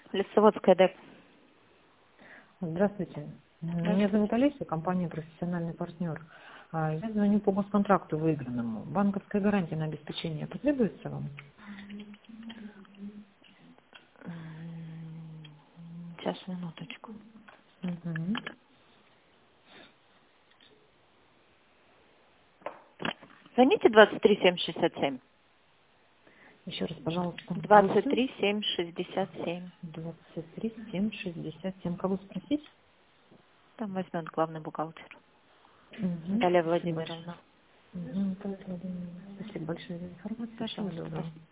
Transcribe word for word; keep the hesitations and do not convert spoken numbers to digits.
Лесоводская ДЭП. Здравствуйте. Меня зовут Олеся, компания «Профессиональный партнер». А, Я звоню по госконтракту выигранному. Банковская гарантия на обеспечение потребуется вам? М, Сейчас, минуточку. Мгм. Звоните двадцать три семь шестьдесят семь. Еще раз, пожалуйста, двадцать восемь три семь шестьдесят семь. двадцать три семь шестьдесят семь. Кого спросить? Там возьмет главный бухгалтер. Мгм. Наталья Спасибо большое. Владимировна. Мгм. Наталья Владимировна, Спасибо большое за информацию. Всего Пожалуйста, доброго. спасибо.